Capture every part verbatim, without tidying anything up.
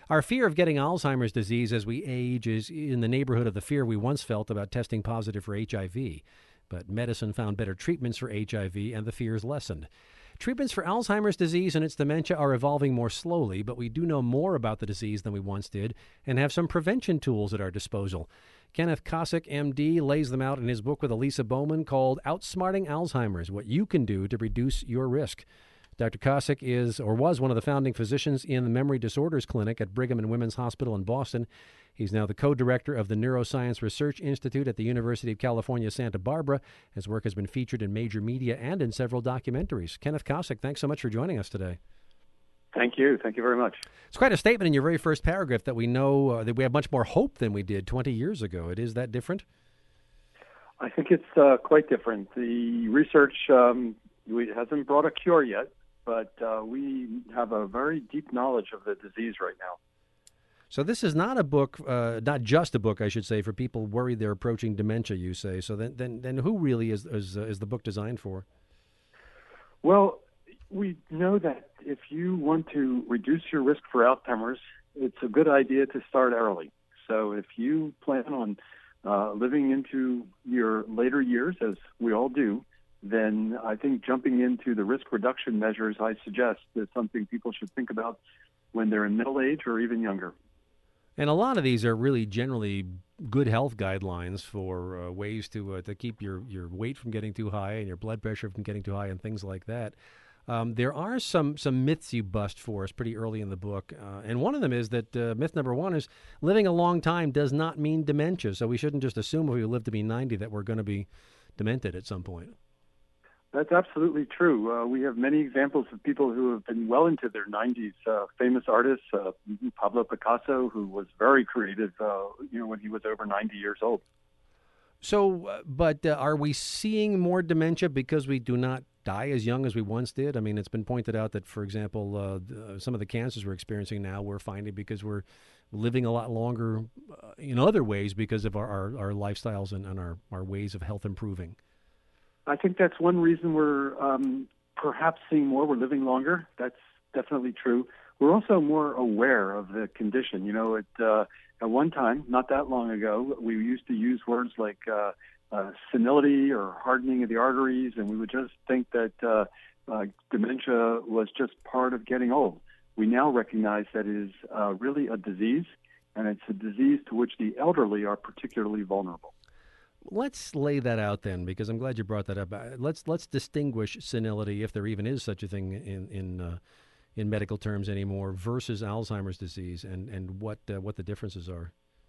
Our fear of getting Alzheimer's disease as we age is in the neighborhood of the fear we once felt about testing positive for H I V. But medicine found better treatments for H I V, and the fears lessened. Treatments for Alzheimer's disease and its dementia are evolving more slowly, but we do know more about the disease than we once did and have some prevention tools at our disposal. Kenneth Kosick, M D, lays them out in his book with Elisa Bowman called Outsmarting Alzheimer's, What You Can Do to Reduce Your Risk. Doctor Kosick is or was one of the founding physicians in the Memory Disorders Clinic at Brigham and Women's Hospital in Boston. He's now the co-director of the Neuroscience Research Institute at the University of California, Santa Barbara. His work has been featured in major media and in several documentaries. Kenneth Kosick, thanks so much for joining us today. Thank you. Thank you very much. It's quite a statement in your very first paragraph that we know uh, that we have much more hope than we did twenty years ago. It is that different? I think it's uh, quite different. The research um, we, hasn't brought a cure yet, but uh, we have a very deep knowledge of the disease right now. So this is not a book, uh, not just a book, I should say, for people worried they're approaching dementia, you say. So then, then, then who really is is, uh, is the book designed for? Well, we know that if you want to reduce your risk for Alzheimer's, it's a good idea to start early. So if you plan on uh, living into your later years, as we all do, then I think jumping into the risk reduction measures I suggest is something people should think about when they're in middle age or even younger. And a lot of these are really generally good health guidelines for uh, ways to uh, to keep your, your weight from getting too high and your blood pressure from getting too high and things like that. Um, there are some, some myths you bust for us pretty early in the book, uh, and one of them is that uh, myth number one is living a long time does not mean dementia, so we shouldn't just assume if we live to be ninety that we're going to be demented at some point. That's absolutely true. Uh, we have many examples of people who have been well into their nineties. Uh, famous artists, uh, Pablo Picasso, who was very creative, uh, you know, when he was over ninety years old. So, uh, but uh, are we seeing more dementia because we do not die as young as we once did? I mean, it's been pointed out that, for example, uh, the, some of the cancers we're experiencing now, we're finding because we're living a lot longer uh, in other ways because of our, our, our lifestyles and, and our, our ways of health improving. I think that's one reason we're um, perhaps seeing more. We're living longer. That's definitely true. We're also more aware of the condition. You know, it, uh, at one time, not that long ago, we used to use words like uh, uh, senility or hardening of the arteries, and we would just think that uh, uh, dementia was just part of getting old. We now recognize that it is uh, really a disease, and it's a disease to which the elderly are particularly vulnerable. Let's lay that out then, because I'm glad you brought that up. Uh, Let's let's distinguish senility, if there even is such a thing in in uh, in medical terms anymore, versus Alzheimer's disease, and and what uh, what the differences are.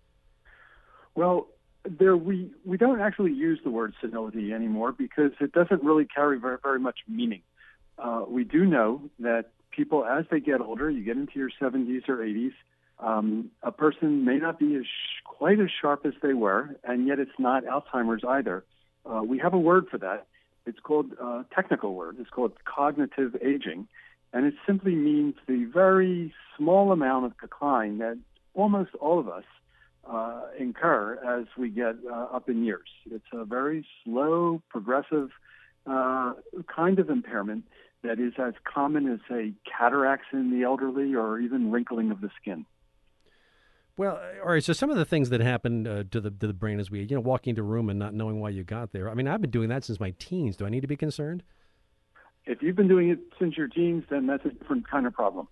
Well, there we we don't actually use the word senility anymore because it doesn't really carry very very much meaning. Uh, we do know that people, as they get older, you get into your seventies or eighties. Um, a person may not be as sh- quite as sharp as they were, and yet it's not Alzheimer's either. Uh, we have a word for that. It's called a uh, technical word. It's called cognitive aging, and it simply means the very small amount of decline that almost all of us uh, incur as we get uh, up in years. It's a very slow, progressive uh, kind of impairment that is as common as, say, cataracts in the elderly or even wrinkling of the skin. Well, all right. So some of the things that happen uh, to the to the brain as we, you know, walking into a room and not knowing why you got there. I mean, I've been doing that since my teens. Do I need to be concerned? If you've been doing it since your teens, then that's a different kind of problem.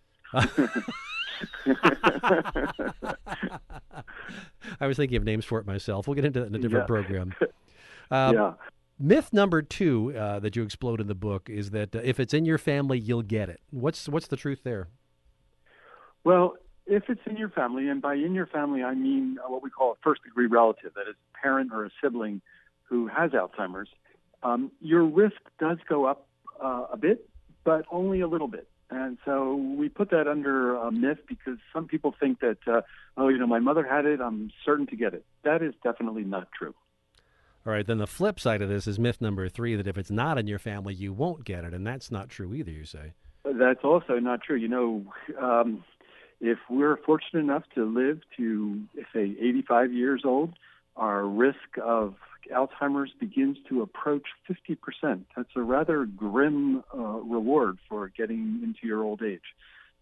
I was thinking of names for it myself. We'll get into that in a different yeah. program. Um, yeah. Myth number two uh, that you explode in the book is that uh, if it's in your family, you'll get it. What's what's the truth there? Well, if it's in your family, and by in your family, I mean uh, what we call a first-degree relative, that is a parent or a sibling who has Alzheimer's, um, your risk does go up uh, a bit, but only a little bit. And so we put that under a myth because some people think that, uh, oh, you know, my mother had it, I'm certain to get it. That is definitely not true. All right, then the flip side of this is myth number three, that if it's not in your family, you won't get it, and that's not true either, you say. That's also not true. You know, um, if we're fortunate enough to live to, say, eighty-five years old, our risk of Alzheimer's begins to approach fifty percent. That's a rather grim uh, reward for getting into your old age.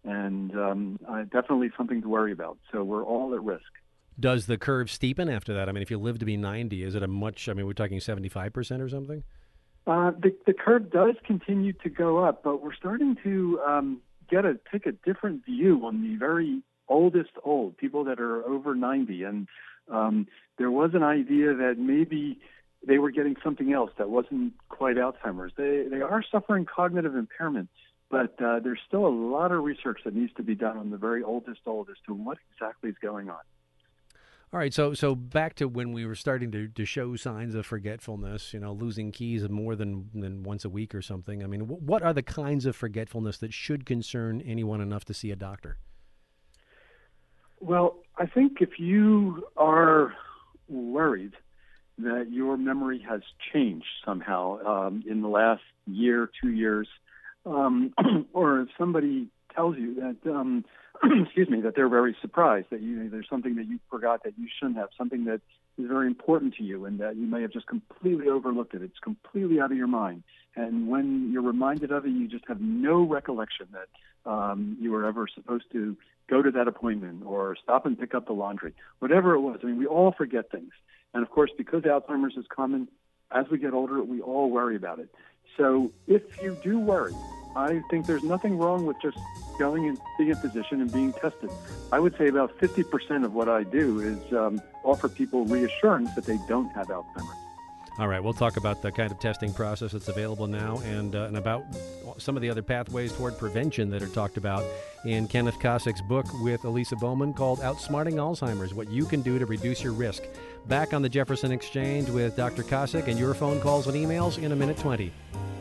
and um, uh, definitely something to worry about. So we're all at risk. Does the curve steepen after that? I mean, if you live to be ninety, is it a much, I mean, we're talking seventy-five percent or something? Uh, the, the curve does continue to go up, but we're starting to um, get a take a different view on the very oldest old, people that are over ninety. And um, there was an idea that maybe they were getting something else that wasn't quite Alzheimer's. They, they are suffering cognitive impairment, but uh, there's still a lot of research that needs to be done on the very oldest old as to what exactly is going on. All right, so so back to when we were starting to, to show signs of forgetfulness, you know, losing keys more than, than once a week or something. I mean, w- what are the kinds of forgetfulness that should concern anyone enough to see a doctor? Well, I think if you are worried that your memory has changed somehow um, in the last year, two years, um, or if somebody tells you that um, excuse me, that they're very surprised that you there's something that you forgot that you shouldn't have, something that is very important to you and that you may have just completely overlooked it. It's completely out of your mind. And when you're reminded of it, you just have no recollection that um, you were ever supposed to go to that appointment or stop and pick up the laundry, whatever it was. I mean, we all forget things. And, of course, because Alzheimer's is common, as we get older, we all worry about it. So if you do worry, I think there's nothing wrong with just going and seeing a physician and being tested. I would say about fifty percent of what I do is um, offer people reassurance that they don't have Alzheimer's. All right, we'll talk about the kind of testing process that's available now and uh, and about some of the other pathways toward prevention that are talked about in Kenneth Kosick's book with Elisa Bowman called Outsmarting Alzheimer's, What You Can Do to Reduce Your Risk. Back on the Jefferson Exchange with Doctor Kosick and your phone calls and emails in a minute twenty.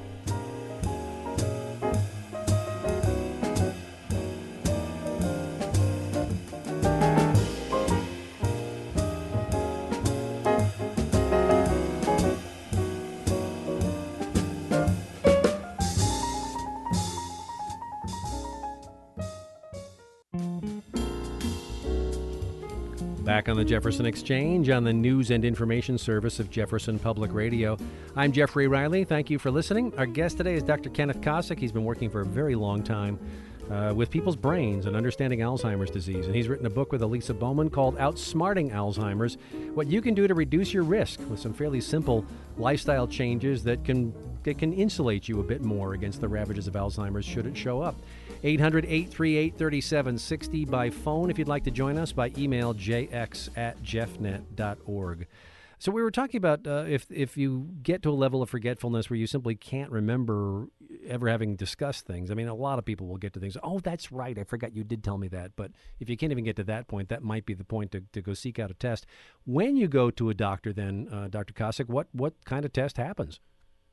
Back on the Jefferson Exchange on the news and information service of Jefferson Public Radio. I'm Jeffrey Riley. Thank you for listening. Our guest today is Doctor Kenneth Kosick. He's been working for a very long time uh, with people's brains and understanding Alzheimer's disease. And he's written a book with Elisa Bowman called Outsmarting Alzheimer's, What You Can Do to Reduce Your Risk, with some fairly simple lifestyle changes that can, that can insulate you a bit more against the ravages of Alzheimer's should it show up. eight hundred, eight three eight, three seven six zero by phone if you'd like to join us, by email j x at jeffnet dot org. So we were talking about uh, if if you get to a level of forgetfulness where you simply can't remember ever having discussed things. I mean, a lot of people will get to things, oh, that's right, I forgot you did tell me that. But if you can't even get to that point, that might be the point to, to go seek out a test. When you go to a doctor then, uh, Doctor Kosick, what, what kind of test happens?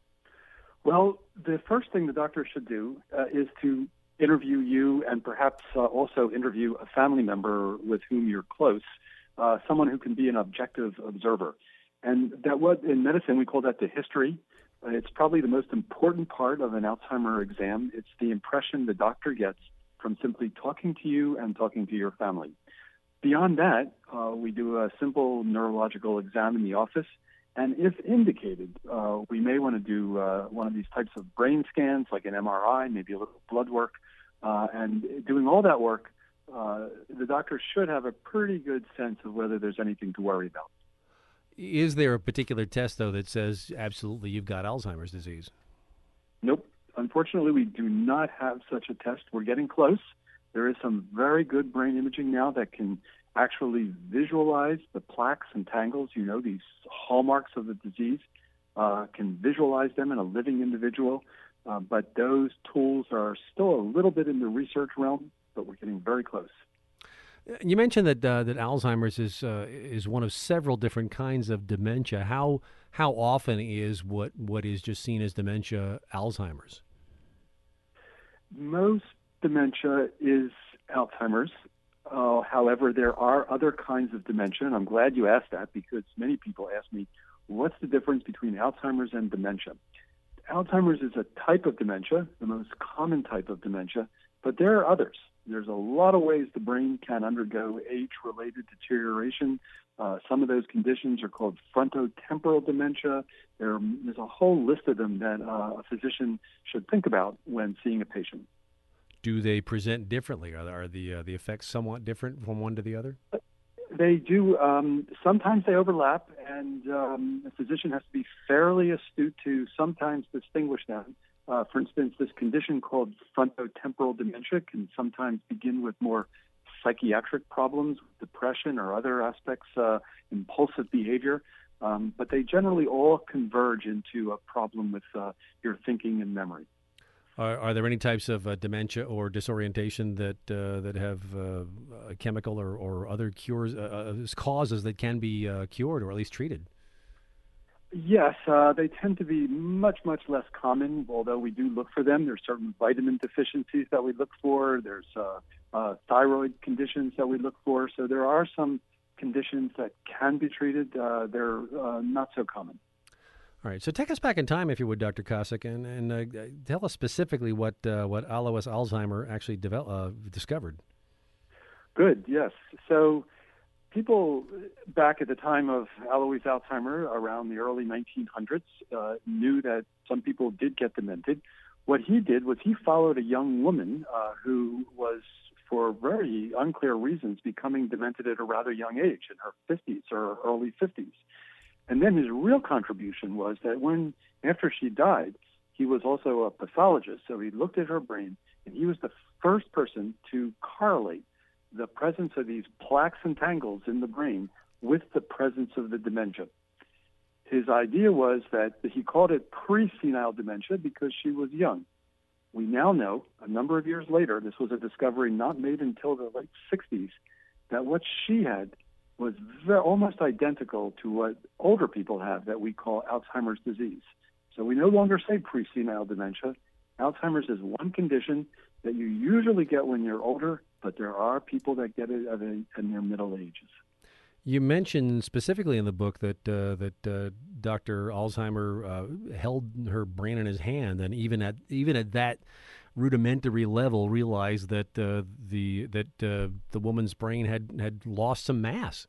Well, the first thing the doctor should do uh, is to interview you and perhaps uh, also interview a family member with whom you're close, uh, someone who can be an objective observer. And that what in medicine we call that the history. Uh, it's probably the most important part of an Alzheimer exam. It's the impression the doctor gets from simply talking to you and talking to your family. Beyond that, uh, we do a simple neurological exam in the office. And if indicated, uh, we may want to do uh, one of these types of brain scans, like an M R I, maybe a little blood work. Uh, and doing all that work, uh, the doctor should have a pretty good sense of whether there's anything to worry about. Is there a particular test, though, that says absolutely you've got Alzheimer's disease? Nope. Unfortunately, we do not have such a test. We're getting close. There is some very good brain imaging now that can actually visualize the plaques and tangles, you know, these hallmarks of the disease, uh, can visualize them in a living individual. Uh, but those tools are still a little bit in the research realm, but we're getting very close. You mentioned that uh, that Alzheimer's is uh, is one of several different kinds of dementia. How how often is what, what is just seen as dementia Alzheimer's? Most dementia is Alzheimer's. Uh, however, there are other kinds of dementia, and I'm glad you asked that because many people ask me, what's the difference between Alzheimer's and dementia? Alzheimer's is a type of dementia, the most common type of dementia, but there are others. There's a lot of ways the brain can undergo age-related deterioration. Uh, some of those conditions are called frontotemporal dementia. There, there's a whole list of them that uh, a physician should think about when seeing a patient. do they present differently? Are, are the uh, the effects somewhat different from one to the other? They do. Um, sometimes they overlap, and um, the physician has to be fairly astute to sometimes distinguish them. Uh, for instance, this condition called frontotemporal dementia can sometimes begin with more psychiatric problems, depression or other aspects, uh, impulsive behavior. Um, but they generally all converge into a problem with uh, your thinking and memory. Are, are there any types of uh, dementia or disorientation that uh, that have uh, a chemical or, or other cures uh, causes that can be uh, cured or at least treated? Yes, uh, they tend to be much, much less common, although we do look for them. There's certain vitamin deficiencies that we look for. There's uh, uh, thyroid conditions that we look for. So there are some conditions that can be treated. Uh, they're uh, not so common. All right. So take us back in time, if you would, Doctor Kosick, and, and uh, tell us specifically what uh, what Alois Alzheimer actually develop, uh, discovered. Good, yes. So people back at the time of Alois Alzheimer, around the early nineteen hundreds, uh, knew that some people did get demented. What he did was he followed a young woman uh, who was, for very unclear reasons, becoming demented at a rather young age, in her fifties or early fifties. And then his real contribution was that when, after she died, he was also a pathologist, so he looked at her brain, and he was the first person to correlate the presence of these plaques and tangles in the brain with the presence of the dementia. His idea was that he called it pre-senile dementia because she was young. We now know, a number of years later, this was a discovery not made until the late sixties, that what she had was very, almost identical to what older people have that we call Alzheimer's disease. So we no longer say pre-senile dementia. Alzheimer's is one condition that you usually get when you're older, but there are people that get it in their middle ages. You mentioned specifically in the book that uh, that uh, Doctor Alzheimer uh, held her brain in his hand, and even at even at that rudimentary level, realized that uh, the that uh, the woman's brain had had lost some mass.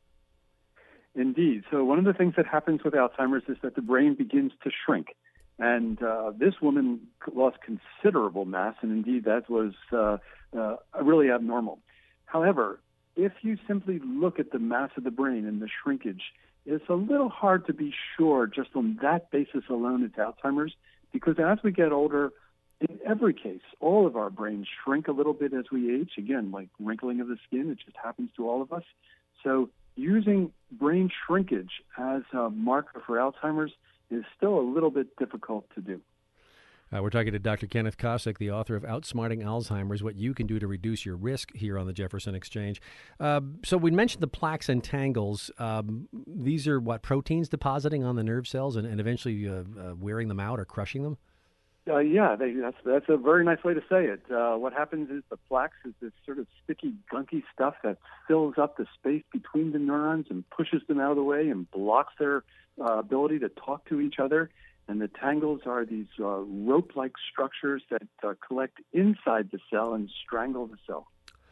Indeed. So one of the things that happens with Alzheimer's is that the brain begins to shrink. And uh, this woman lost considerable mass, and indeed that was uh, uh, really abnormal. However, if you simply look at the mass of the brain and the shrinkage, it's a little hard to be sure just on that basis alone it's Alzheimer's, because as we get older, in every case, all of our brains shrink a little bit as we age. Again, like wrinkling of the skin, it just happens to all of us. So using brain shrinkage as a marker for Alzheimer's is still a little bit difficult to do. Uh, we're talking to Doctor Kenneth Kosick, the author of Outsmarting Alzheimer's, What You Can Do to Reduce Your Risk, here on the Jefferson Exchange. Uh, so we mentioned the plaques and tangles. Um, these are what, proteins depositing on the nerve cells and, and eventually uh, uh, wearing them out or crushing them? Uh, yeah, they, that's that's a very nice way to say it. Uh, what happens is the plaques is this sort of sticky, gunky stuff that fills up the space between the neurons and pushes them out of the way and blocks their uh, ability to talk to each other. And the tangles are these uh, rope-like structures that uh, collect inside the cell and strangle the cell.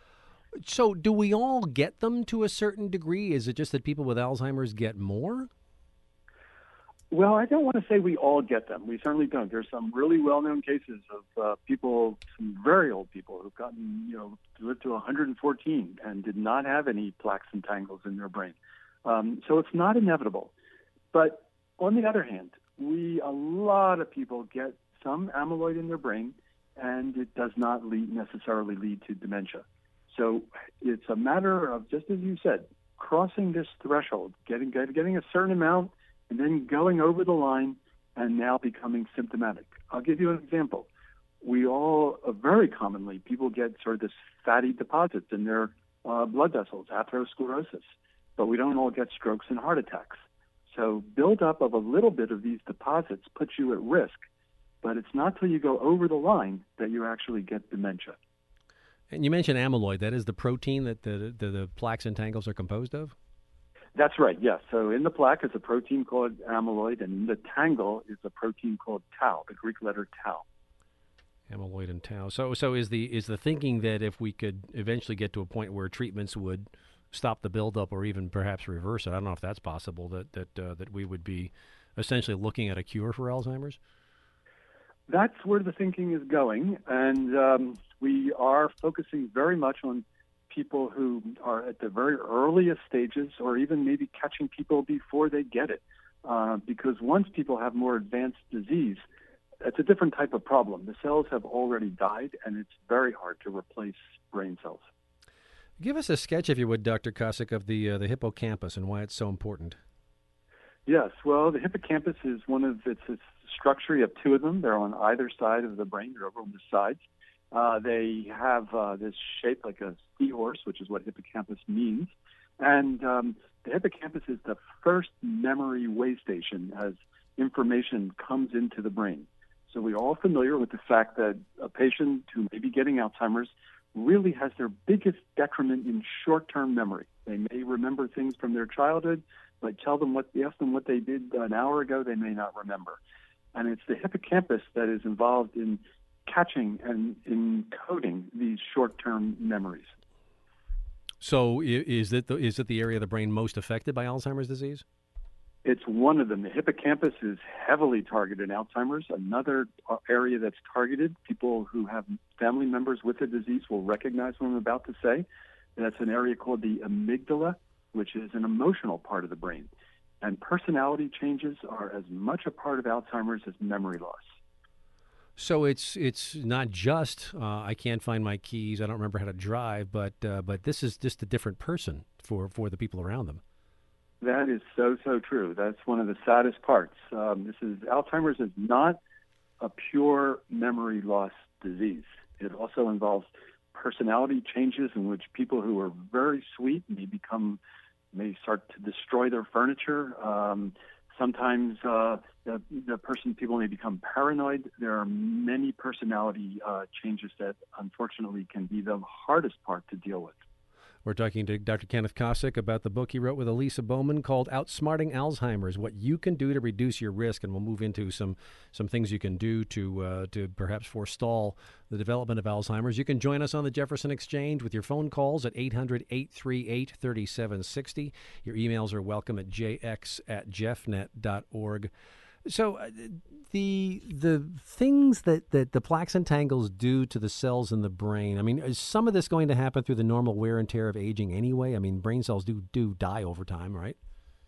So do we all get them to a certain degree? Is it just that people with Alzheimer's get more? Well, I don't want to say we all get them. We certainly don't. There's some really well-known cases of uh, people, some very old people who've gotten, you know, lived to one hundred fourteen and did not have any plaques and tangles in their brain. Um, so it's not inevitable. But on the other hand, we, a lot of people get some amyloid in their brain, and it does not lead, necessarily lead to dementia. So it's a matter of, just as you said, crossing this threshold, getting getting a certain amount, and then going over the line and now becoming symptomatic. I'll give you an example. We all, uh, very commonly, people get sort of this fatty deposits in their uh, blood vessels, atherosclerosis, but we don't all get strokes and heart attacks. So buildup of a little bit of these deposits puts you at risk, but it's not till you go over the line that you actually get dementia. And you mentioned amyloid. That is the protein that the, the, the plaques and tangles are composed of? That's right, yes. So in the plaque is a protein called amyloid, and in the tangle is a protein called tau, the Greek letter tau. Amyloid and tau. So, so is the is the thinking that if we could eventually get to a point where treatments would stop the buildup or even perhaps reverse it, I don't know if that's possible, that that uh, that we would be essentially looking at a cure for Alzheimer's? That's where the thinking is going, and um, we are focusing very much on people who are at the very earliest stages, or even maybe catching people before they get it. Uh, because once people have more advanced disease, it's a different type of problem. The cells have already died, and it's very hard to replace brain cells. Give us a sketch, if you would, Doctor Kosick, of the uh, the hippocampus and why it's so important. Yes, well, the hippocampus is one of its, its structure. You have two of them. They're on either side of the brain. They're over on the sides. Uh, they have uh, this shape like a seahorse, which is what hippocampus means. And um, the hippocampus is the first memory way station as information comes into the brain. So we're all familiar with the fact that a patient who may be getting Alzheimer's really has their biggest detriment in short-term memory. They may remember things from their childhood, but tell them what, ask them what they did an hour ago, they may not remember. And it's the hippocampus that is involved in catching and encoding these short-term memories. So is it the, is it the area of the brain most affected by Alzheimer's disease? It's one of them. The hippocampus is heavily targeted in Alzheimer's. Another area that's targeted, people who have family members with the disease will recognize what I'm about to say. That's an area called the amygdala, which is an emotional part of the brain. And personality changes are as much a part of Alzheimer's as memory loss. So it's it's not just uh, I can't find my keys, I don't remember how to drive, but uh, but this is just a different person for, for the people around them. That is so, so true. That's one of the saddest parts. Um, this is Alzheimer's is not a pure memory loss disease. It also involves personality changes in which people who are very sweet may become, may start to destroy their furniture. Um, sometimes uh, the, the person, people may become paranoid. There are many personality uh, changes that unfortunately can be the hardest part to deal with. We're talking to Doctor Kenneth Kosick about the book he wrote with Elisa Bowman called Outsmarting Alzheimer's, What You Can Do to Reduce Your Risk. And we'll move into some some things you can do to uh, to perhaps forestall the development of Alzheimer's. You can join us on the Jefferson Exchange with your phone calls at eight hundred, eight three eight, three seven six zero. Your emails are welcome at j x at jeffnet dot org. So uh, the the things that, that the plaques and tangles do to the cells in the brain, I mean, is some of this going to happen through the normal wear and tear of aging anyway? I mean, brain cells do, do die over time, right?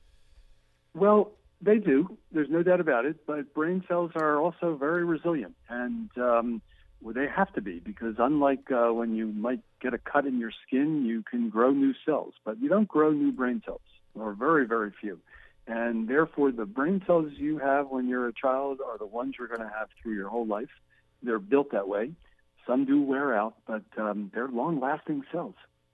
Well, they do. There's no doubt about it. But brain cells are also very resilient. And um, well, they have to be, because unlike uh, when you might get a cut in your skin, you can grow new cells. But you don't grow new brain cells, or very, very few. And therefore, the brain cells you have when you're a child are the ones you're going to have through your whole life. They're built that way. Some do wear out, but um, they're long-lasting cells.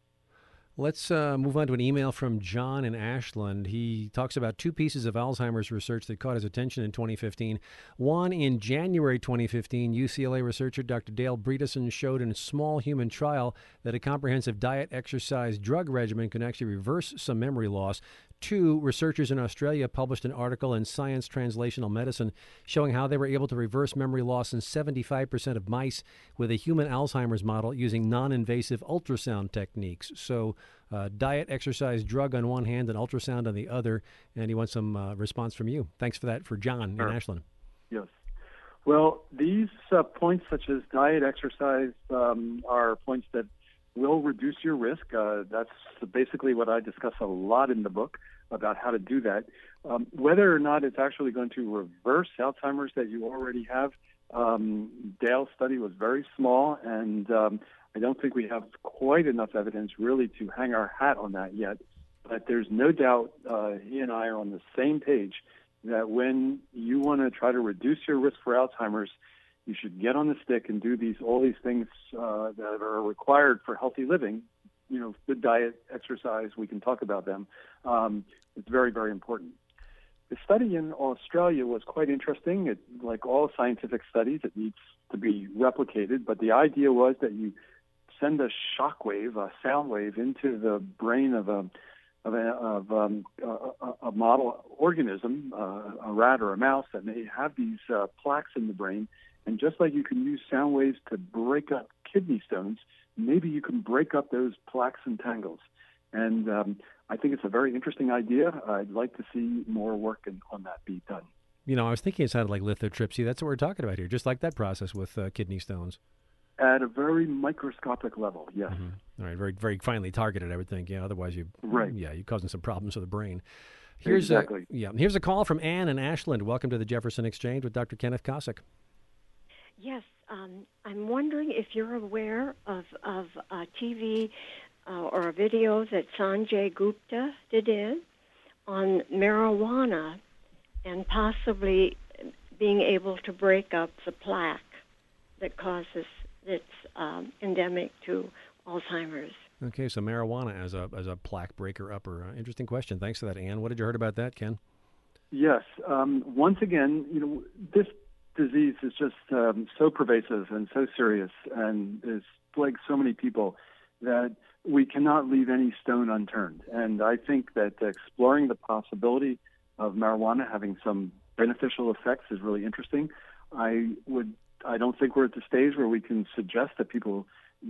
Let's uh, move on to an email from John in Ashland. He talks about two pieces of Alzheimer's research that caught his attention in twenty fifteen. One, in January twenty fifteen, U C L A researcher Doctor Dale Bredesen showed in a small human trial that a comprehensive diet, exercise, drug regimen can actually reverse some memory loss. Two, researchers in Australia published an article in Science Translational Medicine showing how they were able to reverse memory loss in seventy-five percent of mice with a human Alzheimer's model using non-invasive ultrasound techniques. So uh, diet, exercise, drug on one hand and ultrasound on the other. And he wants some uh, response from you. Thanks for that for John Sure. in Ashland. Yes. Well, these uh, points such as diet, exercise um, are points that will reduce your risk. Uh, that's basically what I discuss a lot in the book about how to do that. Um, whether or not it's actually going to reverse Alzheimer's that you already have, um, Dale's study was very small, and um, I don't think we have quite enough evidence really to hang our hat on that yet. But there's no doubt uh, he and I are on the same page that when you want to try to reduce your risk for Alzheimer's, you should get on the stick and do these all these things uh, that are required for healthy living. You know, good diet, exercise, we can talk about them. Um, it's very, very important. The study in Australia was quite interesting. It, like all scientific studies, it needs to be replicated, but the idea was that you send a shock wave, a sound wave, into the brain of a of a, of, um, a, a model organism, uh, a rat or a mouse, that may have these uh, plaques in the brain. And just like you can use sound waves to break up kidney stones, maybe you can break up those plaques and tangles. And um, I think it's a very interesting idea. I'd like to see more work in, on that be done. You know, I was thinking it sounded like lithotripsy. That's what we're talking about here, just like that process with uh, kidney stones. At a very microscopic level, yes. Mm-hmm. All right, very very finely targeted, I would think. Yeah, otherwise you, right. yeah, you're causing some problems with the brain. Here's exactly. A, yeah, here's a call from Ann in Ashland. Welcome to the Jefferson Exchange with Doctor Kenneth Kosick. Yes, um, I'm wondering if you're aware of of a T V uh, or a video that Sanjay Gupta did in on marijuana and possibly being able to break up the plaque that causes that's um, endemic to Alzheimer's. Okay, so marijuana as a as a plaque breaker upper. Uh, interesting question. Thanks for that, Ann. What did you heard about that, Ken? Yes. Um, once again, you know, this disease is just um, so pervasive and so serious and is plagues so many people that we cannot leave any stone unturned. And I think that exploring the possibility of marijuana having some beneficial effects is really interesting. I would. I don't think we're at the stage where we can suggest that people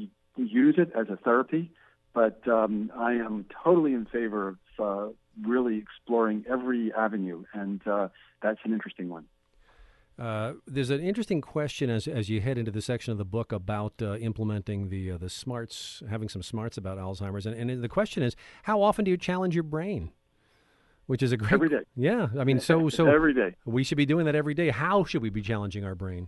use it as a therapy, but um, I am totally in favor of uh, really exploring every avenue, and uh, that's an interesting one. Uh, there's an interesting question as as you head into the section of the book about uh, implementing the uh, the smarts, having some smarts about Alzheimer's, and, and the question is, how often do you challenge your brain? Which is a great every day. Yeah, I mean, so so every day. We should be doing that every day. How should we be challenging our brain?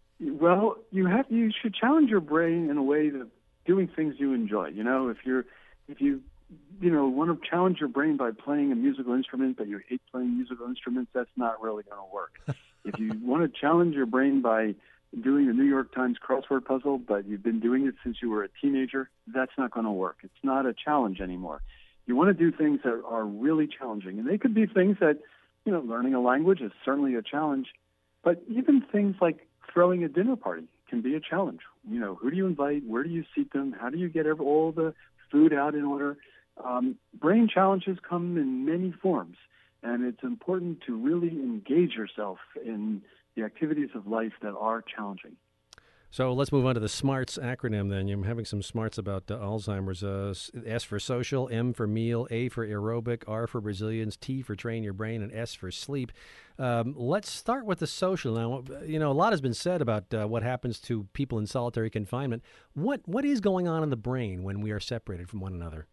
Well, you have you should challenge your brain in a way that doing things you enjoy. You know, if you're if you you know want to challenge your brain by playing a musical instrument, but you hate playing musical instruments, that's not really going to work. If you want to challenge your brain by doing the New York Times crossword puzzle, but you've been doing it since you were a teenager, that's not going to work. It's not a challenge anymore. You want to do things that are really challenging, and they could be things that, you know, learning a language is certainly a challenge, but even things like throwing a dinner party can be a challenge. You know, who do you invite? Where do you seat them? How do you get every, all the food out in order? Um, brain challenges come in many forms, and it's important to really engage yourself in the activities of life that are challenging. So let's move on to the SMARTS acronym then. You're having some smarts about uh, Alzheimer's. Uh, S for social, M for meal, A for aerobic, R for resilience, T for train your brain, and S for sleep. Um, let's start with the social. Now, you know, a lot has been said about uh, what happens to people in solitary confinement. What What is going on in the brain when we are separated from one another?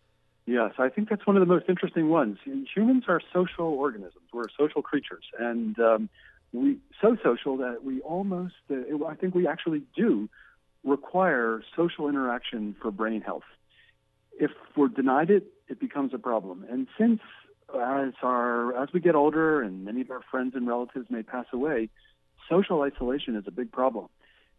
Yes, I think that's one of the most interesting ones. Humans are social organisms. We're social creatures. And um, we so social that we almost, uh, I think we actually do require social interaction for brain health. If we're denied it, it becomes a problem. And since as our as we get older and many of our friends and relatives may pass away, social isolation is a big problem.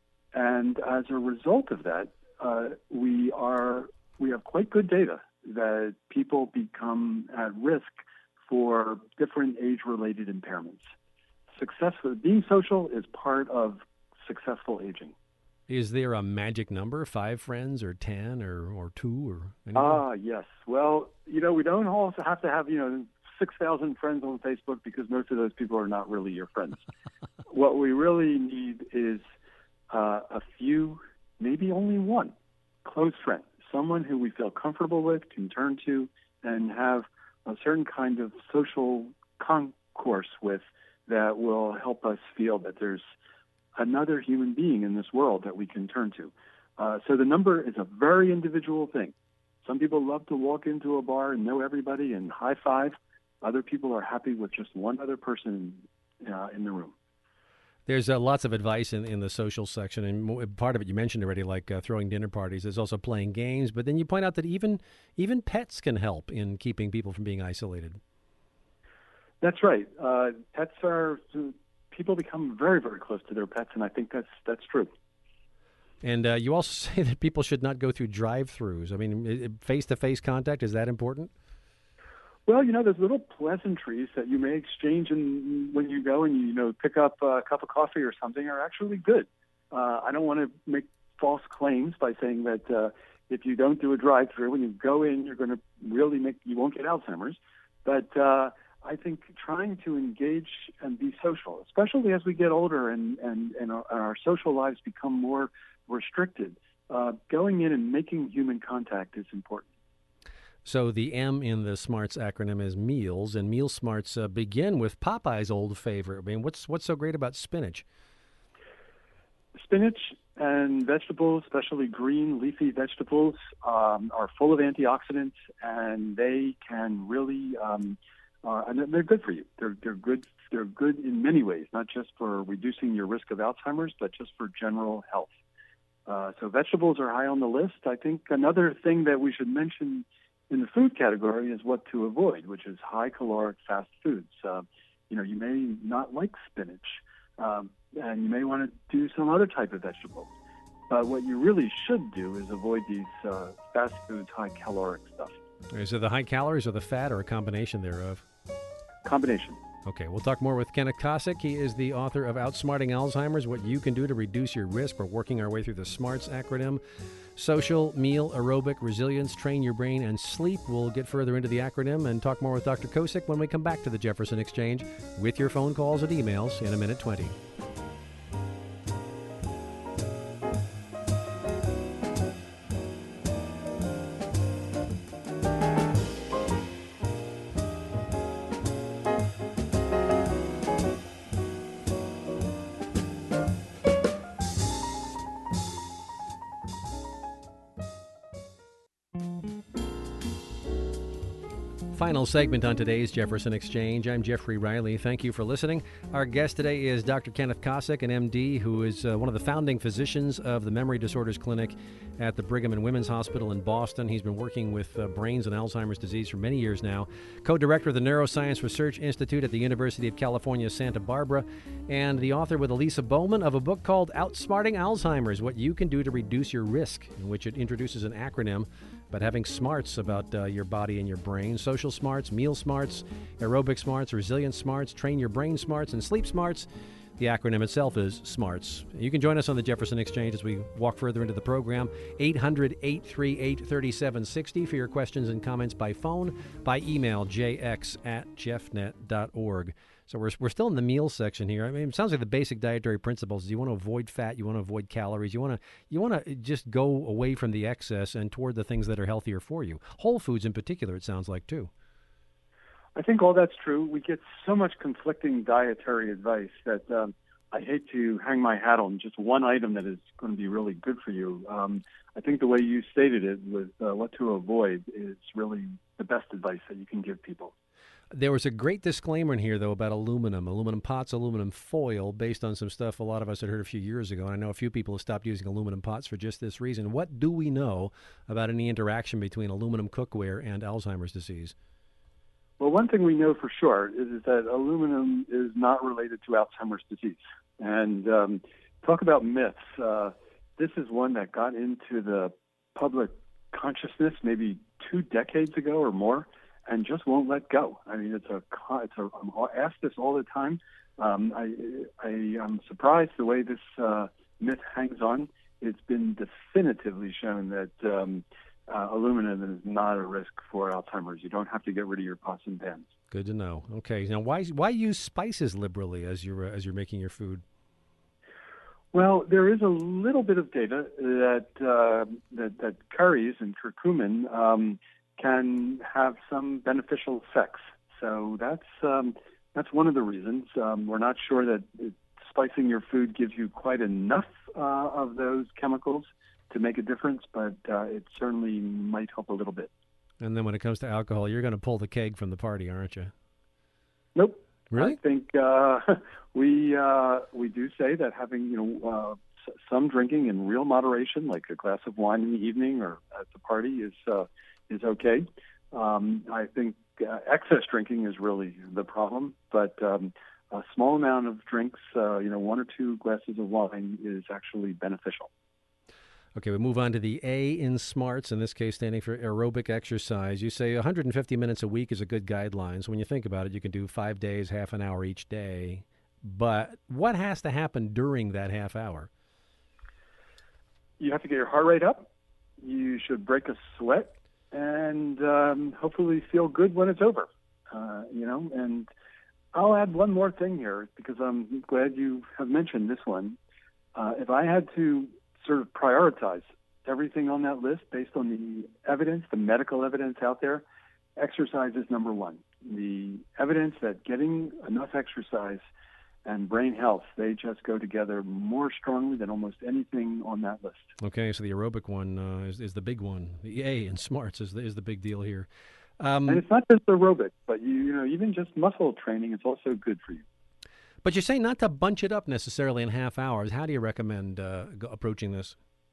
And as a result of that, uh, we are we have quite good data that people become at risk for different age-related impairments. Successful being social is part of successful aging. Is there a magic number, five friends or ten or, or two or anything? Ah, yes. Well, you know, we don't also have to have, you know, six thousand friends on Facebook because most of those people are not really your friends. What we really need is uh, a few, maybe only one, close friend, someone who we feel comfortable with, can turn to, and have a certain kind of social concourse with that will help us feel that there's another human being in this world that we can turn to. Uh, so the number is a very individual thing. Some people love to walk into a bar and know everybody and high five. Other people are happy with just one other person uh, in the room. There's uh, lots of advice in, in the social section, and part of it you mentioned already, like uh, throwing dinner parties. There's also playing games, but then you point out that even even pets can help in keeping people from being isolated. That's right. Uh, pets are people become very, very close to their pets, and I think that's that's true. And uh, you also say that people should not go through drive-throughs. I mean, face-to-face contact, is that important? Well, you know, those little pleasantries that you may exchange in, when you go and you, you know pick up a cup of coffee or something are actually good. Uh, I don't want to make false claims by saying that uh, if you don't do a drive-through, when you go in, you're going to really make you won't get Alzheimer's. But uh, I think trying to engage and be social, especially as we get older and and, and, our, and our social lives become more restricted, uh, going in and making human contact is important. So the M in the SMARTS acronym is meals, and Meal Smarts uh, begin with Popeye's old favorite. I mean, what's what's so great about spinach? Spinach and vegetables, especially green leafy vegetables, um, are full of antioxidants, and they can really, um, uh, and they're good for you. They're they're good. They're good in many ways, not just for reducing your risk of Alzheimer's, but just for general health. Uh, so vegetables are high on the list. I think another thing that we should mention in the food category is what to avoid, which is high caloric fast foods. Uh, you know, you may not like spinach. Um, and you may want to do some other type of vegetable. But what you really should do is avoid these uh, fast foods, high caloric stuff. Is it the high calories or the fat or a combination thereof? Combination. Okay, we'll talk more with Kenneth Kosick. He is the author of Outsmarting Alzheimer's, What You Can Do to Reduce Your Risk. We're working our way through the SMARTS acronym. Social, meal, aerobic, resilience, train your brain, and sleep. We'll get further into the acronym and talk more with Doctor Kosick when we come back to the Jefferson Exchange with your phone calls and emails in a minute twenty. Final segment on today's Jefferson Exchange. I'm Jeffrey Riley. Thank you for listening. Our guest today is Doctor Kenneth Kosick, an M D who is uh, one of the founding physicians of the Memory Disorders Clinic at the Brigham and Women's Hospital in Boston. He's been working with uh, brains and Alzheimer's disease for many years now. Co-director of the Neuroscience Research Institute at the University of California, Santa Barbara, and the author with Elisa Bowman of a book called Outsmarting Alzheimer's, What You Can Do to Reduce Your Risk, in which it introduces an acronym about having smarts about uh, your body and your brain. Social smarts, meal smarts, aerobic smarts, resilience smarts, train your brain smarts, and sleep smarts. The acronym itself is SMARTS. You can join us on the Jefferson Exchange as we walk further into the program. eight hundred, eight three eight, three seven six zero for your questions and comments by phone, by email, jx at jeffnet dot org. So we're, we're still in the meal section here. I mean, it sounds like the basic dietary principles is you want to avoid fat, you want to avoid calories, you want to you want to just go away from the excess and toward the things that are healthier for you. Whole foods in particular, it sounds like, too. I think all that's true. We get so much conflicting dietary advice that um, I hate to hang my hat on just one item that is going to be really good for you. Um, I think the way you stated it with uh, what to avoid is really the best advice that you can give people. There was a great disclaimer in here, though, about aluminum, aluminum pots, aluminum foil, based on some stuff a lot of us had heard a few years ago. And I know a few people have stopped using aluminum pots for just this reason. What do we know about any interaction between aluminum cookware and Alzheimer's disease? Well, one thing we know for sure is, is that aluminum is not related to Alzheimer's disease. And um, talk about myths. Uh, this is one that got into the public consciousness maybe two decades ago or more, and just won't let go. I mean, it's a, it's a I'm asked this all the time. Um, I, I, I'm surprised the way this uh, myth hangs on. It's been definitively shown that um, uh, aluminum is not a risk for Alzheimer's. You don't have to get rid of your pots and pans. Good to know. Okay, now why why use spices liberally as you're uh, as you're making your food? Well, there is a little bit of data that uh, that, that curries and curcumin um, can have some beneficial effects. So that's um, that's one of the reasons. Um, we're not sure that it, spicing your food gives you quite enough uh, of those chemicals to make a difference, but uh, it certainly might help a little bit. And then when it comes to alcohol, you're going to pull the keg from the party, aren't you? Nope. Really? I think uh, we uh, we do say that having you know uh, s- some drinking in real moderation, like a glass of wine in the evening or at the party, is uh, is okay. Um, I think uh, excess drinking is really the problem, but um, a small amount of drinks, uh, you know, one or two glasses of wine, is actually beneficial. Okay, we move on to the A in SMARTS, in this case standing for aerobic exercise. You say one hundred fifty minutes a week is a good guideline. So when you think about it, you can do five days, half an hour each day. But what has to happen during that half hour? You have to get your heart rate up. You should break a sweat and um, hopefully feel good when it's over. Uh, you know, and I'll add one more thing here because I'm glad you have mentioned this one. Uh, if I had to sort of prioritize everything on that list based on the evidence, the medical evidence out there, exercise is number one. The evidence that getting enough exercise and brain health, they just go together more strongly than almost anything on that list. Okay, so the aerobic one uh, is, is the big one. The A in SMARTS is the, is the big deal here. Um, and it's not just aerobic, but you, you know, even just muscle training is also good for you. But you're saying not to bunch it up necessarily in half hours. How do you recommend uh, go, approaching this?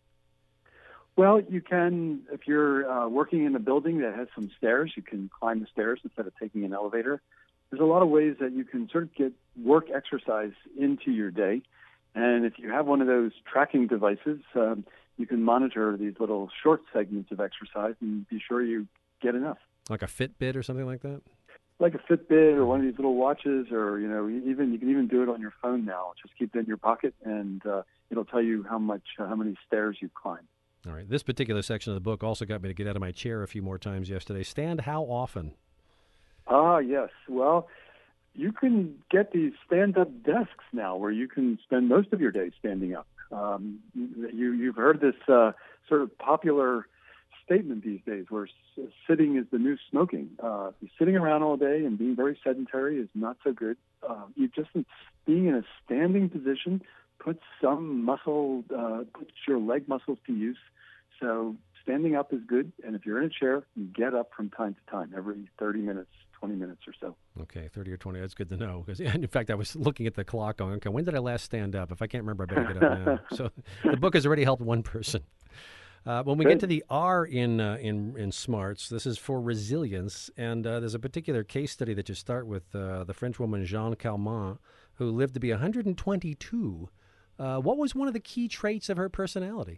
Well, you can, if you're uh, working in a building that has some stairs, you can climb the stairs instead of taking an elevator. There's a lot of ways that you can sort of get work exercise into your day. And if you have one of those tracking devices, um, you can monitor these little short segments of exercise and be sure you get enough. Like a Fitbit or something like that? Like a Fitbit or one of these little watches, or, you know, even you can even do it on your phone now. Just keep it in your pocket, and uh, it'll tell you how much, uh, how many stairs you've climbed. All right. This particular section of the book also got me to get out of my chair a few more times yesterday. Stand how often? Ah, yes. Well, you can get these stand-up desks now where you can spend most of your day standing up. Um, you, you've heard this uh, sort of popular statement these days where s- sitting is the new smoking. Uh, sitting around all day and being very sedentary is not so good. Uh, you just being in a standing position puts some muscle, uh, puts your leg muscles to use. So standing up is good, and if you're in a chair, you get up from time to time, every thirty minutes, twenty minutes or so. Okay, thirty or twenty. That's good to know. Because, in fact, I was looking at the clock going, okay, when did I last stand up? If I can't remember, I better get up now. So the book has already helped one person. Uh, when we Good. get to the R in uh, in in SMARTS, this is for resilience, and uh, there's a particular case study that you start with uh, the French woman Jeanne Calment, who lived to be one hundred twenty-two. Uh, what was one of the key traits of her personality?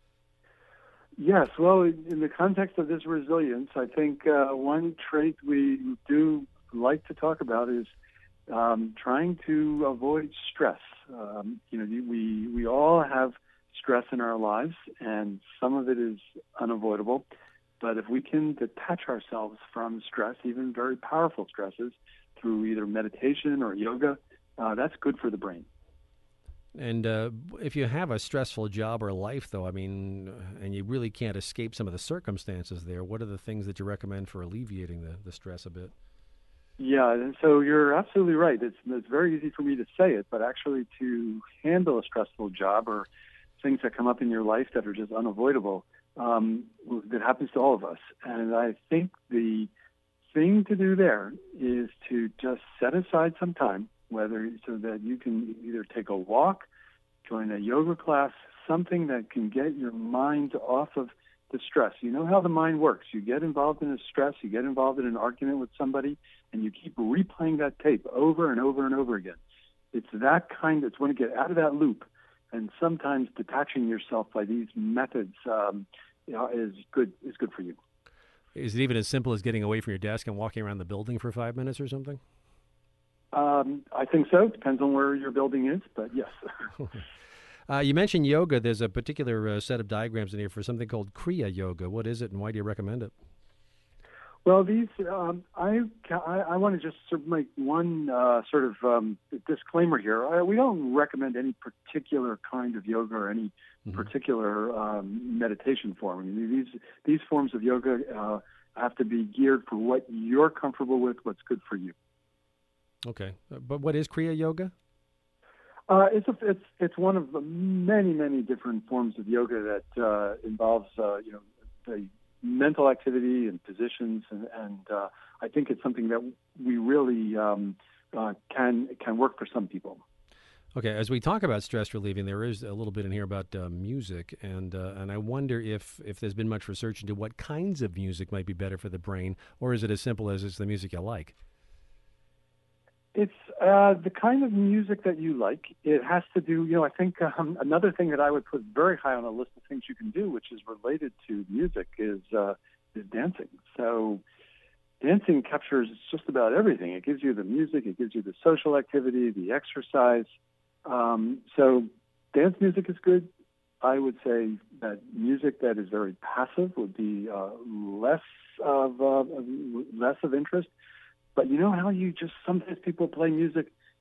Yes, well, in the context of this resilience, I think uh, one trait we do like to talk about is um, trying to avoid stress. Um, you know, we we all have stress in our lives, and some of it is unavoidable. But if we can detach ourselves from stress, even very powerful stresses, through either meditation or yoga, uh, that's good for the brain. And uh, if you have a stressful job or life, though, I mean, and you really can't escape some of the circumstances there, what are the things that you recommend for alleviating the, the stress a bit? Yeah, and so you're absolutely right. It's, it's very easy for me to say it, but actually to handle a stressful job or things that come up in your life that are just unavoidable, um, that happens to all of us. And I think the thing to do there is to just set aside some time, whether so that you can either take a walk, join a yoga class, something that can get your mind off of the stress. You know how the mind works. You get involved in a stress, you get involved in an argument with somebody, and you keep replaying that tape over and over and over again. It's that kind, it's when you get out of that loop, and sometimes detaching yourself by these methods um, you know, is good is good for you. Is it even as simple as getting away from your desk and walking around the building for five minutes or something? Um, I think so. Depends on where your building is, but yes. uh, you mentioned yoga. There's a particular uh, set of diagrams in here for something called Kriya Yoga. What is it, and why do you recommend it? Well, these um, I, I I want to just sort of make one uh, sort of um, disclaimer here. I, we don't recommend any particular kind of yoga or any mm-hmm. particular um, meditation form. I mean, these these forms of yoga uh, have to be geared for what you're comfortable with, what's good for you. Okay, but what is Kriya Yoga? Uh, it's a, it's it's one of the many many different forms of yoga that uh, involves uh, you know the mental activity and positions, and, and uh, I think it's something that we really um, uh, can can work for some people. Okay, as we talk about stress relieving, there is a little bit in here about uh, music, and uh, and I wonder if if there's been much research into what kinds of music might be better for the brain, or is it as simple as it's the music you like? It's uh, the kind of music that you like. It has to do, you know, I think um, another thing that I would put very high on a list of things you can do, which is related to music, is uh, is dancing. So dancing captures just about everything. It gives you the music, it gives you the social activity, the exercise. Um, so dance music is good. I would say that music that is very passive would be uh, less of uh, less of interest. But you know how you just sometimes people play music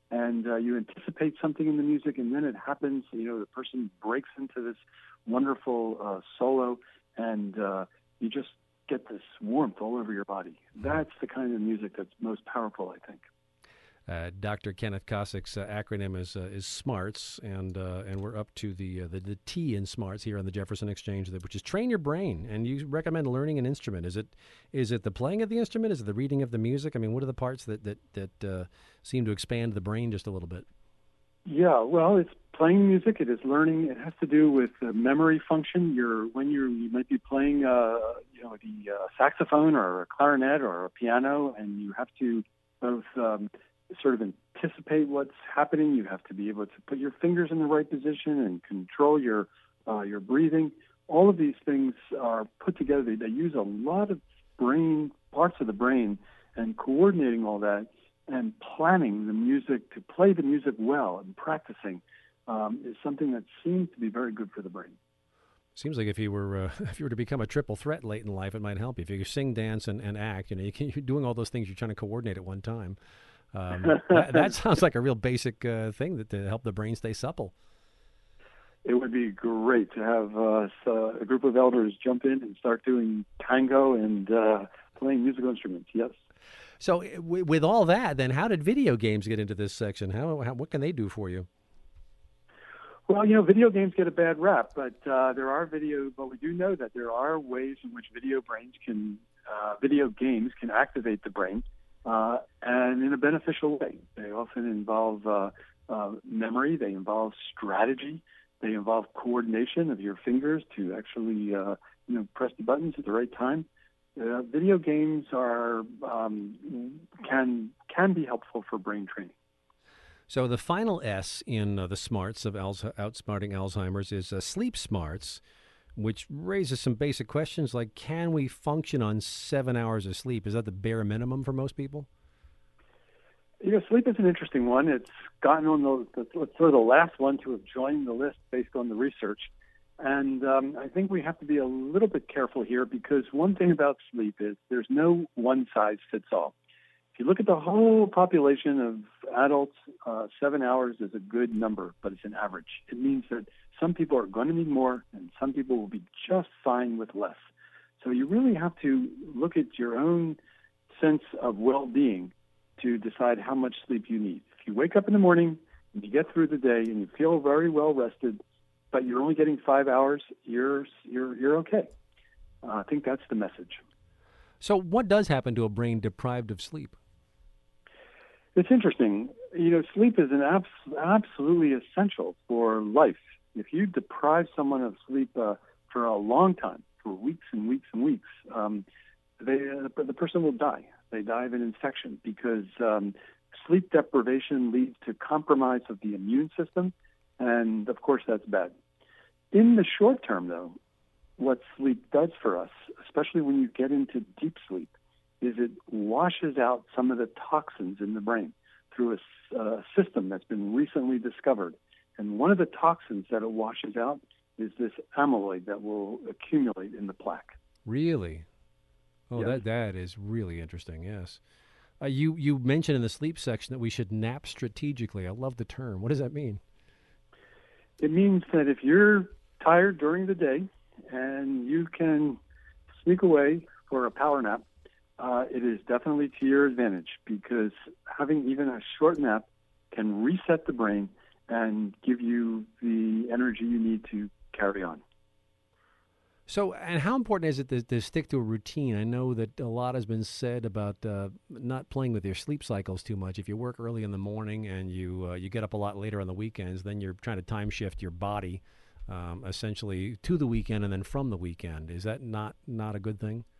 and uh, you anticipate something in the music, and then it happens. You know, the person breaks into this wonderful uh, solo, and uh, you just get this warmth all over your body. That's the kind of music that's most powerful, I think. Uh, Doctor Kenneth Kosick's uh, acronym is uh, is SMARTS, and uh, and we're up to the, uh, the the T in SMARTS here on the Jefferson Exchange, which is train your brain. And you recommend learning an instrument. Is it is it the playing of the instrument? Is it the reading of the music? I mean, what are the parts that that that uh, seem to expand the brain just a little bit? Yeah, well, it's playing music. It is learning. It has to do with the memory function. You're when you're you might be playing uh, you know the uh, saxophone or a clarinet or a piano, and you have to both um, sort of anticipate what's happening. You have to be able to put your fingers in the right position and control your uh, your breathing. All of these things are put together. They, they use a lot of brain parts of the brain, and coordinating all that and planning the music to play the music well and practicing um, is something that seems to be very good for the brain. Seems like if you were uh, if you were to become a triple threat late in life, it might help you. If you sing, dance, and, and act, you know, you can, you're doing all those things you're trying to coordinate at one time. Um, that, that sounds like a real basic uh, thing that to help the brain stay supple. It would be great to have uh, so a group of elders jump in and start doing tango and uh, playing musical instruments. Yes. So, w- with all that, then, how did video games get into this section? How, how what can they do for you? Well, you know, video games get a bad rap, but uh, there are video. But we do know that there are ways in which video brains can, uh, video games can activate the brain. Uh, and in a beneficial way. They often involve uh, uh, memory, they involve strategy, they involve coordination of your fingers to actually uh, you know, press the buttons at the right time. Uh, video games are um, can can be helpful for brain training. So the final S in uh, the SMARTS of Alz- outsmarting Alzheimer's is uh, sleep smarts, which raises some basic questions like, can we function on seven hours of sleep? Is that the bare minimum for most people? You know, sleep is an interesting one. It's gotten on the, the sort of the last one to have joined the list based on the research. And um, I think we have to be a little bit careful here because one thing about sleep is there's no one-size-fits-all. If you look at the whole population of adults, uh, seven hours is a good number, but it's an average. It means that some people are going to need more, and some people will be just fine with less. So you really have to look at your own sense of well-being to decide how much sleep you need. If you wake up in the morning and you get through the day and you feel very well rested, but you're only getting five hours, you're you're you're okay. Uh, I think that's the message. So what does happen to a brain deprived of sleep? It's interesting. You know, sleep is an abs- absolutely essential for life. If you deprive someone of sleep uh, for a long time, for weeks and weeks and weeks, um, they, uh, the person will die. They die of an infection because um, sleep deprivation leads to compromise of the immune system, and of course that's bad. In the short term, though, what sleep does for us, especially when you get into deep sleep, is it washes out some of the toxins in the brain through a uh, system that's been recently discovered. And one of the toxins that it washes out is this amyloid that will accumulate in the plaque. Really? Oh, Yes. that that is really interesting, yes. Uh, you, you mentioned in the sleep section that we should nap strategically. I love the term. What does that mean? It means that if you're tired during the day and you can sneak away for a power nap, uh, it is definitely to your advantage because having even a short nap can reset the brain and give you the energy you need to carry on. So, and how important is it to, to stick to a routine? I know that a lot has been said about uh, not playing with your sleep cycles too much. If you work early in the morning and you uh, you get up a lot later on the weekends, then you're trying to time shift your body um, essentially to the weekend and then from the weekend. Is that not, not a good thing?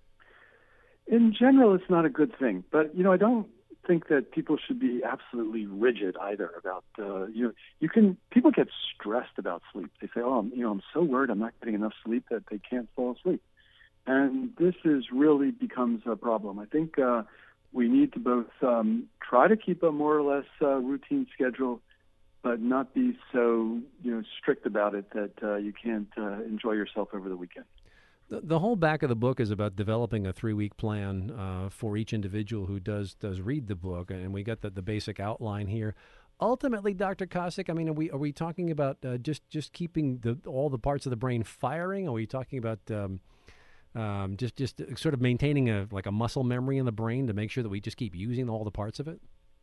In general, it's not a good thing. But, you know, I don't think that people should be absolutely rigid either about, uh, you know, you can, people get stressed about sleep. They say, oh, I'm, you know, I'm so worried I'm not getting enough sleep that they can't fall asleep. And this is really becomes a problem. I think uh, we need to both um, try to keep a more or less uh, routine schedule, but not be so, you know, strict about it that uh, you can't uh, enjoy yourself over the weekend. The, the whole back of the book is about developing a three-week plan uh, for each individual who does does read the book, and we got the, the basic outline here. Ultimately, Doctor Kosick, I mean, are we are we talking about uh, just just keeping the all the parts of the brain firing? Are we talking about um, um, just just sort of maintaining a like a muscle memory in the brain to make sure that we just keep using all the parts of it?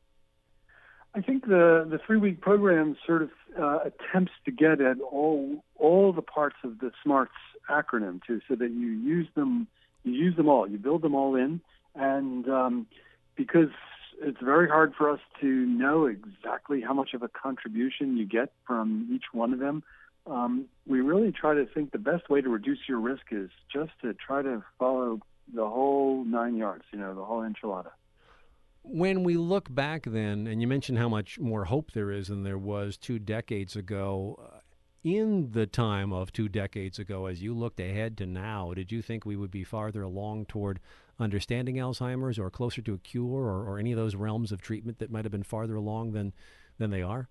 I think the, the three-week program sort of uh, attempts to get at all all the parts of the SMARTS acronym too, so that you use them you use them all, you build them all in, and um, because it's very hard for us to know exactly how much of a contribution you get from each one of them. Um, we really try to think the best way to reduce your risk is just to try to follow the whole nine yards, you know, the whole enchilada. When we look back then, and you mentioned how much more hope there is than there was two decades ago, uh, in the time of two decades ago, as you looked ahead to now, did you think we would be farther along toward understanding Alzheimer's or closer to a cure or, or any of those realms of treatment that might have been farther along than, than they are?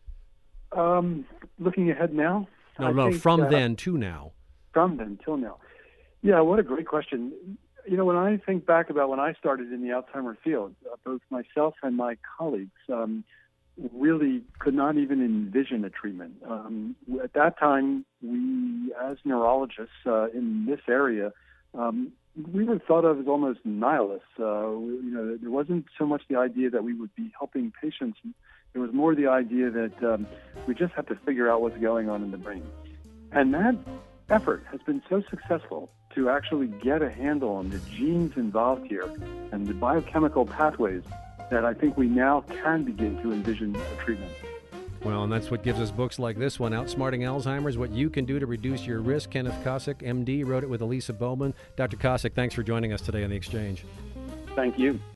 Um, looking ahead now? No, I no, think, from uh, then to now. From then till now. Yeah, what a great question. You know, when I think back about when I started in the Alzheimer's field, uh, both myself and my colleagues um, really could not even envision a treatment. Um, at that time, we, as neurologists uh, in this area, um, we were thought of as almost nihilists. Uh, we, you know, there wasn't so much the idea that we would be helping patients. It was more the idea that um, we just have to figure out what's going on in the brain. And that effort has been so successful to actually get a handle on the genes involved here and the biochemical pathways that I think we now can begin to envision a treatment. Well, and that's what gives us books like this one, Outsmarting Alzheimer's, What You Can Do to Reduce Your Risk. Kenneth Kosick, M D, wrote it with Elisa Bowman. Doctor Kosick, thanks for joining us today on The Exchange. Thank you.